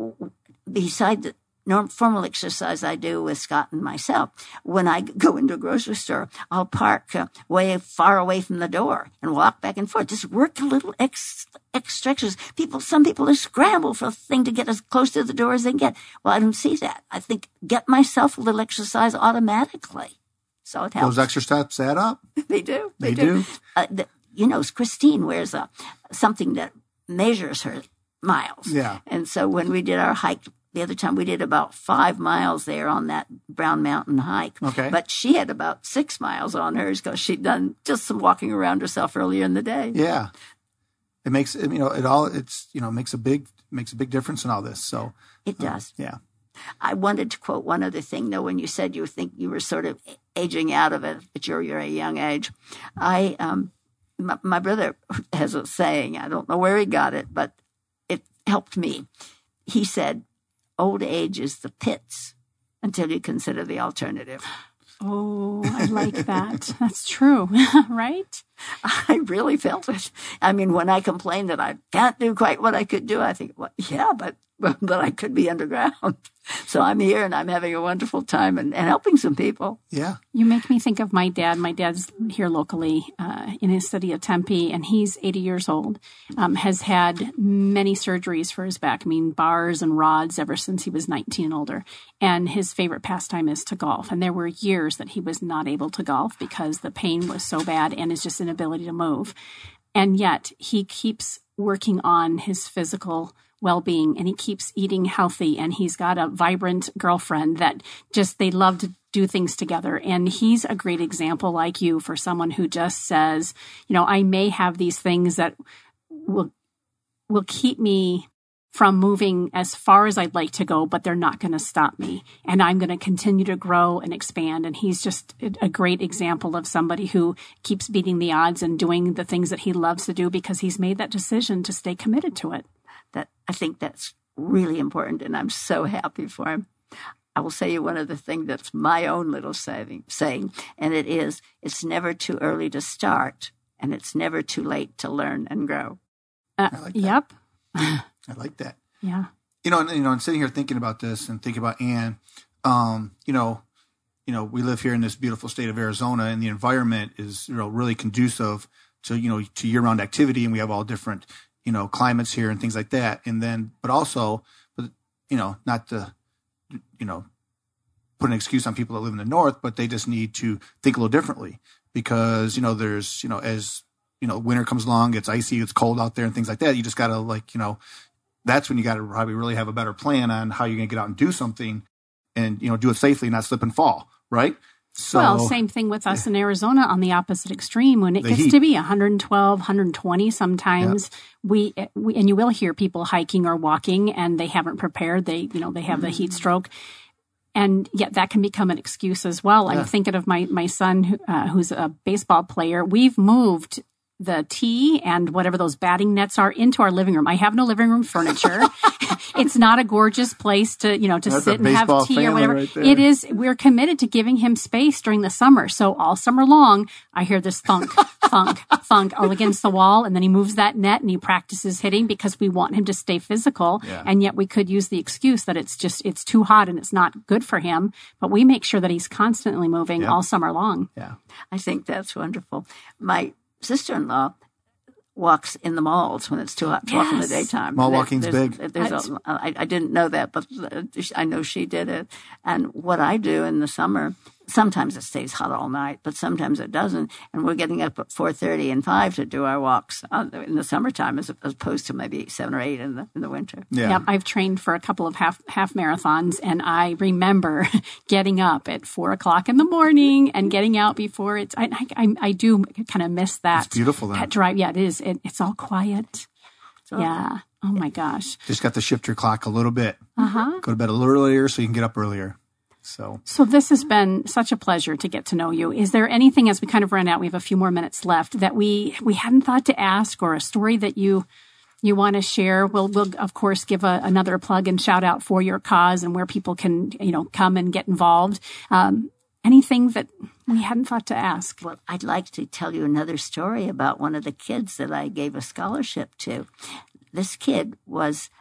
beside the formal exercise I do with Scott and myself, when I go into a grocery store, I'll park way far away from the door and walk back and forth. Just work a little extra. Some people are scramble for a thing to get as close to the door as they can get. Well, I don't see that. I think get myself a little exercise automatically. So it helps. Those extra steps add up. They do. They do. Christine wears something that measures her miles. Yeah. And so when we did our hike, the other time we did about 5 miles there on that Brown Mountain hike. Okay. But she had about 6 miles on hers because she'd done just some walking around herself earlier in the day. Yeah. It makes, makes a big difference in all this. So it does. Yeah. I wanted to quote one other thing, though, when you said you think you were sort of aging out of it at your young age. My brother has a saying, I don't know where he got it, but it helped me. He said, old age is the pits until you consider the alternative. Oh, I like that. That's true, right? I really felt it. I mean, when I complained that I can't do quite what I could do, I think, well, yeah, but I could be underground. So I'm here and I'm having a wonderful time and helping some people. Yeah. You make me think of my dad. My dad's here locally in his city of Tempe, and he's 80 years old, has had many surgeries for his back. I mean, bars and rods ever since he was 19 and older. And his favorite pastime is to golf. And there were years that he was not able to golf because the pain was so bad and his just inability to move. And yet he keeps working on his physical well-being, and he keeps eating healthy, and he's got a vibrant girlfriend that just, they love to do things together. And he's a great example, like you, for someone who just says, I may have these things that will keep me from moving as far as I'd like to go, but they're not going to stop me. And I'm going to continue to grow and expand. And he's just a great example of somebody who keeps beating the odds and doing the things that he loves to do because he's made that decision to stay committed to it. I think that's really important, and I'm so happy for him. I will say you one other thing that's my own little saying, and it is, it's never too early to start, and it's never too late to learn and grow. I like that. Yep. I like that. Yeah. And sitting here thinking about this and thinking about Ann, we live here in this beautiful state of Arizona, and the environment is, really conducive to, to year-round activity, and we have all different climates here and things like that. And then, but also, not to, put an excuse on people that live in the north, but they just need to think a little differently because, there's, as, winter comes along, it's icy, it's cold out there and things like that. You just got to that's when you got to probably really have a better plan on how you're going to get out and do something and, do it safely, not slip and fall. Right. So, same thing with us in Arizona on the opposite extreme. When it gets to be 112, 120, sometimes we and you will hear people hiking or walking and they haven't prepared. They have the heat stroke. And yet that can become an excuse as well. Yeah. I'm thinking of my son who's a baseball player. We've moved the tee and whatever those batting nets are into our living room. I have no living room furniture. It's not a gorgeous place to, That's sit a and have baseball tea or family whatever. right there. It is. We're committed to giving him space during the summer. So all summer long, I hear this thunk, thunk, thunk all against the wall. And then he moves that net and he practices hitting because we want him to stay physical. Yeah. And yet we could use the excuse that it's too hot and it's not good for him. But we make sure that he's constantly moving all summer long. Yeah. I think that's wonderful. My sister-in-law walks in the malls when it's too hot to walk in the daytime. Mall walking's big. I didn't know that, but I know she did it. And what I do in the summer, sometimes it stays hot all night, but sometimes it doesn't. And we're getting up at 4:30 and 5 to do our walks in the summertime, as opposed to maybe 7 or 8 in the winter. Yeah. Yep, I've trained for a couple of half marathons, and I remember getting up at 4 o'clock in the morning and getting out before it's. I do kind of miss that. It's beautiful then. That drive. Yeah, it is. It's all quiet. Yeah. Oh my gosh. Just got to shift your clock a little bit. Go to bed a little earlier so you can get up earlier. So this has been such a pleasure to get to know you. Is there anything, as we kind of run out, we have a few more minutes left, that we hadn't thought to ask, or a story that you want to share? We'll of course give another plug and shout out for your cause and where people can, come and get involved. Anything that we hadn't thought to ask? Well, I'd like to tell you another story about one of the kids that I gave a scholarship to. This kid was,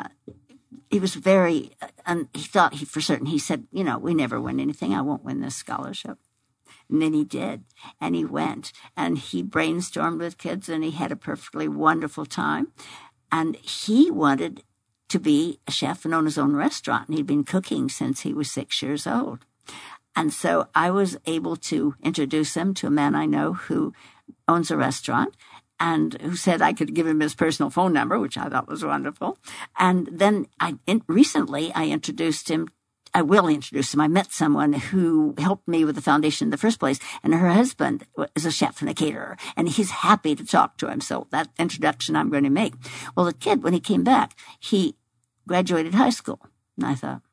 he was very, he thought for certain, he said, we never win anything. I won't win this scholarship. And then he did. And he went. And he brainstormed with kids, and he had a perfectly wonderful time. And he wanted to be a chef and own his own restaurant. And he'd been cooking since he was 6 years old. And so I was able to introduce him to a man I know who owns a restaurant, and who said I could give him his personal phone number, which I thought was wonderful. And then recently I introduced him. I will introduce him. I met someone who helped me with the foundation in the first place, and her husband is a chef and a caterer, and he's happy to talk to him. So that introduction I'm going to make. Well, the kid, when he came back, he graduated high school. And I thought,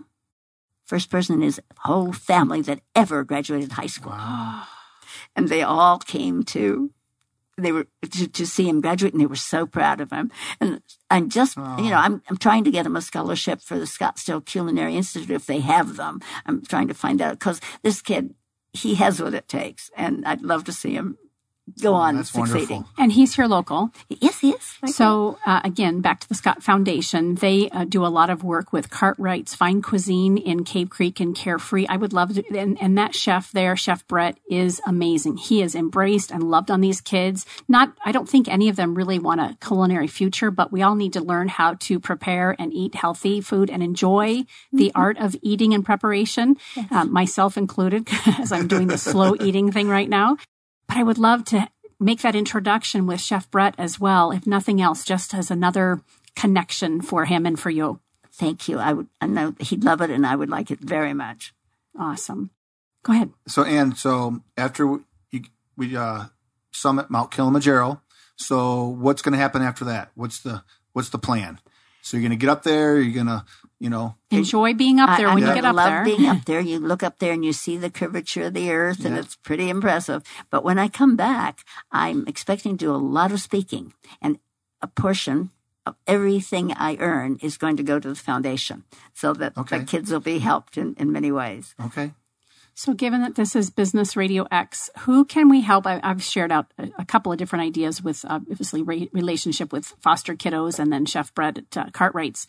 first person in his whole family that ever graduated high school. wow. And they all came to see him graduate, and they were so proud of him. And I'm just, I'm trying to get him a scholarship for the Scottsdale Culinary Institute if they have them. I'm trying to find out, because this kid, he has what it takes, and I'd love to see him go on That's succeeding. wonderful. And he's here local. Yes, he is. So again, back to the Scott Foundation, they do a lot of work with Cartwright's Fine Cuisine in Cave Creek and Carefree. I would love to, and that chef there, Chef Brett, is amazing. He is embraced and loved on these kids. I don't think any of them really want a culinary future, but we all need to learn how to prepare and eat healthy food and enjoy the art of eating and preparation, myself included, as I'm doing the slow eating thing right now. But I would love to make that introduction with Chef Brett as well, if nothing else, just as another connection for him and for you. Thank you. I know he'd love it, and I would like it very much. Awesome. Go ahead. So, Ann, after we summit Mount Kilimanjaro, so what's going to happen after that? What's the plan? So you're going to get up there. You're going to, enjoy being up there when you get up there. I love being up there. You look up there and you see the curvature of the earth, and it's pretty impressive. But when I come back, I'm expecting to do a lot of speaking, and a portion of everything I earn is going to go to the foundation, so that the kids will be helped in many ways. Okay. So given that this is Business Radio X, who can we help? I've shared out a couple of different ideas with obviously relationship with foster kiddos and then Chef Brett at Cartwright's.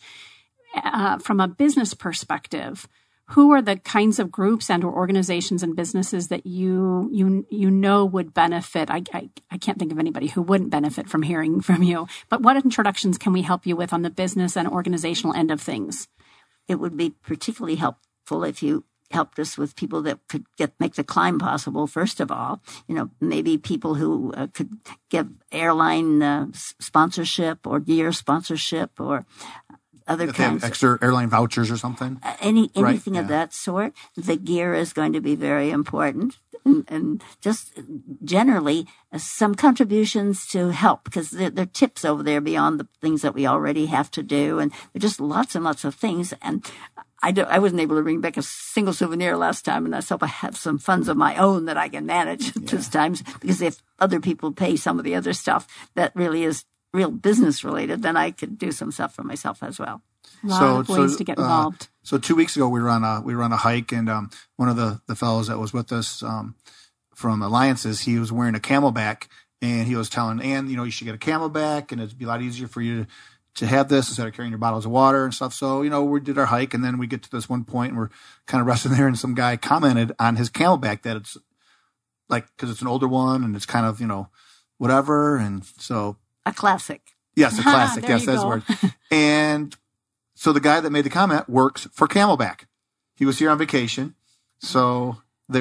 From a business perspective, who are the kinds of groups and or organizations and businesses that you know would benefit? I can't think of anybody who wouldn't benefit from hearing from you. But what introductions can we help you with on the business and organizational end of things? It would be particularly helpful if you helped us with people that could make the climb possible. First of all, maybe people who could give airline sponsorship or gear sponsorship or other kinds. Extra airline vouchers or something? Anything of that sort. The gear is going to be very important. And just generally some contributions to help, because there are tips over there beyond the things that we already have to do. And there are just lots and lots of things. And I wasn't able to bring back a single souvenir last time, and I hope I have some funds of my own that I can manage this time. Because if other people pay some of the other stuff that really is real business related, then I could do some stuff for myself as well. A lot of ways to get involved. So 2 weeks ago, we were on a hike, and one of the fellows that was with us from Alliances, he was wearing a Camelback, and he was telling Ann, you should get a Camelback, and it'd be a lot easier for you to have this instead of carrying your bottles of water and stuff. So, we did our hike, and then we get to this one point, and we're kind of resting there, and some guy commented on his Camelback that it's like, because it's an older one, and it's kind of, whatever, and so. A classic. Yes, a classic. Yes, that's the word. And so the guy that made the comment works for Camelback. He was here on vacation, so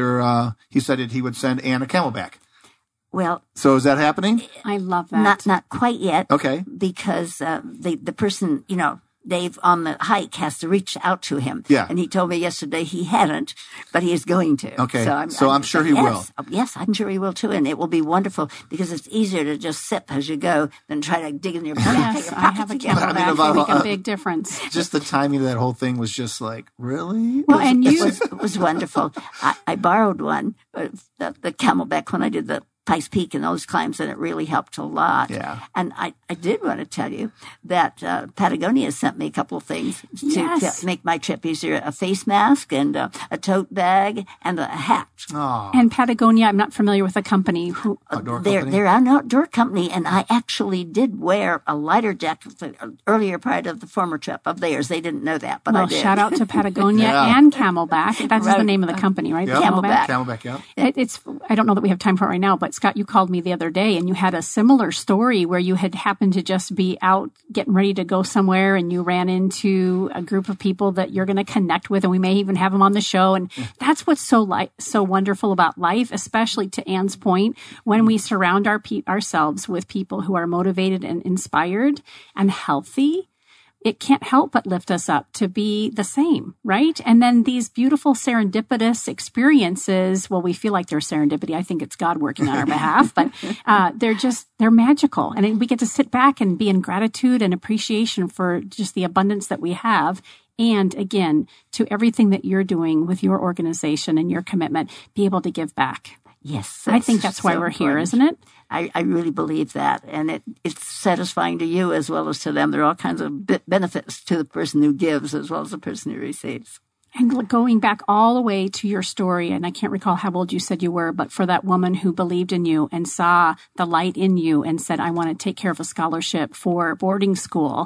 he said that he would send Ann a Camelback. Well, so is that happening? I love that. Not quite yet. Okay. Because the person, Dave on the hike has to reach out to him. Yeah. And he told me yesterday he hadn't, but he is going to. Okay. So I'm sure he will. Yes, I'm sure he will too. And it will be wonderful because it's easier to just sip as you go than try to dig in your pocket. Yes, I have a Camelback. It make a big difference. Just the timing of that whole thing was just like, really? Well, it was wonderful. I borrowed one, the Camelback, when I did the Pikes Peak and those climbs, and it really helped a lot. Yeah. And I did want to tell you that Patagonia sent me a couple of things to make my trip easier. A face mask and a tote bag and a hat. Oh. And Patagonia, I'm not familiar with the company. They're an outdoor company, and I actually did wear a lighter jacket the earlier part of the former trip of theirs. They didn't know that, but I did. Shout out to Patagonia and Camelback. That's the name of the company, right? Yep. Camelback, yeah. It's. I don't know that we have time for it right now, but Scott, you called me the other day and you had a similar story where you had happened to just be out getting ready to go somewhere and you ran into a group of people that you're going to connect with, and we may even have them on the show. And that's what's so wonderful about life, especially to Ann's point, when we surround ourselves with people who are motivated and inspired and healthy. It can't help but lift us up to be the same, right? And then these beautiful serendipitous experiences, well, we feel like they're serendipity. I think it's God working on our behalf, but they're magical. And we get to sit back and be in gratitude and appreciation for just the abundance that we have. And again, to everything that you're doing with your organization and your commitment, be able to give back. Yes. I think that's why we're here, isn't it? I really believe that. And it's satisfying to you as well as to them. There are all kinds of benefits to the person who gives as well as the person who receives. And going back all the way to your story, and I can't recall how old you said you were, but for that woman who believed in you and saw the light in you and said, I want to take care of a scholarship for boarding school.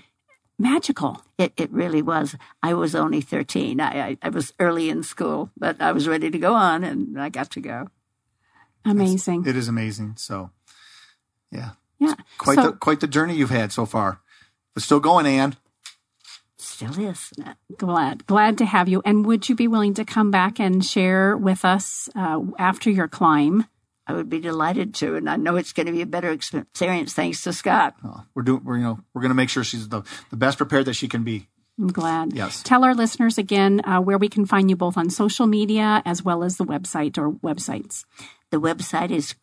Magical. It really was. I was only 13. I was early in school, but I was ready to go on, and I got to go. Amazing. It is amazing. So, yeah. Quite the journey you've had so far. But still going, Ann. Still is. Glad to have you. And would you be willing to come back and share with us after your climb? I would be delighted to, and I know it's going to be a better experience thanks to Scott. Oh, we're going to make sure she's the best prepared that she can be. I'm glad. Yes. Tell our listeners again where we can find you both on social media as well as the website or websites. The website is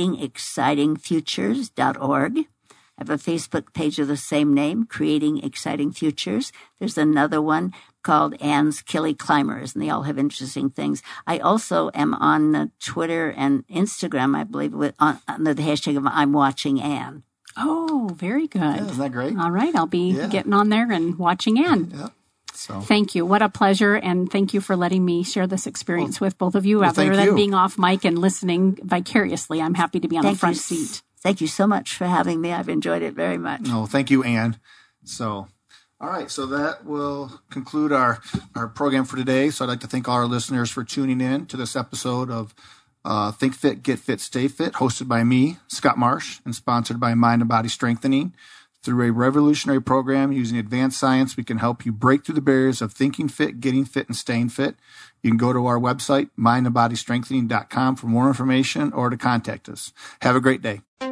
creatingexcitingfutures.org. I have a Facebook page of the same name, Creating Exciting Futures. There's another one called Ann's Killy Climbers, and they all have interesting things. I also am on Twitter and Instagram, I believe, under the hashtag of I'm Watching Ann. Oh, very good. Yeah, isn't that great? All right, I'll be getting on there and watching Ann. Yeah. So. Thank you. What a pleasure. And thank you for letting me share this experience with both of you. Other than being off mic and listening vicariously, I'm happy to be on the front seat. Thank you so much for having me. I've enjoyed it very much. Oh, thank you, Ann. So, all right. So that will conclude our program for today. So I'd like to thank all our listeners for tuning in to this episode of Think Fit, Get Fit, Stay Fit, hosted by me, Scott Marsh, and sponsored by Mind and Body Strengthening. Through a revolutionary program using advanced science, we can help you break through the barriers of thinking fit, getting fit, and staying fit. You can go to our website, mindandbodystrengthening.com, for more information or to contact us. Have a great day.